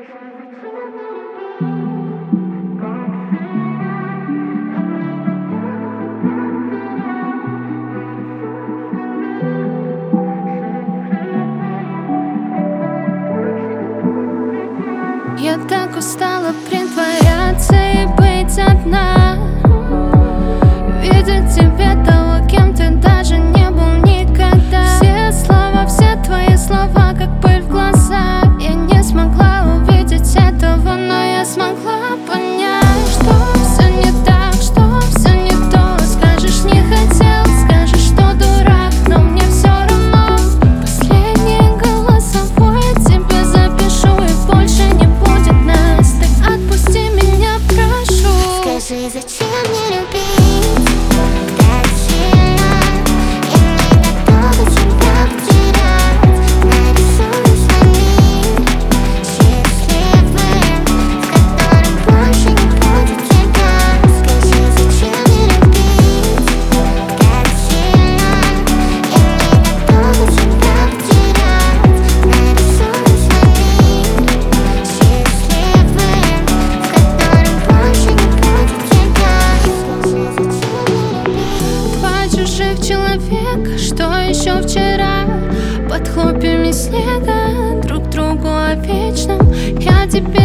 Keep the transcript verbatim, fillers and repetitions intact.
Я так устала притворяться и быть одна, видеть тебя того, кем ты даже не был никогда. Все слова, все твои слова, как пыль в глаза. Я не смогла увидеть этого, но я смогла понять, что все не так, что все не то. Скажешь, не хотел, скажешь, что дурак, но мне все равно. Последний голосовой я тебе запишу, и больше не будет нас. Ты отпусти меня, прошу. Скажи, зачем мне любить так сильно? Я не готова тебя потерять. Нарисуй свой мир счастливым, в котором больше не будет тебя. Скажи, зачем мне любить так сильно? Я не готова тебя потерять. Нарисуй свой мир счастливым, в котором больше не будет тебя. Скажи, зачем мне любить? Два чужих человека, что еще вчера под хлопьями снега друг другу о вечном. Я тебе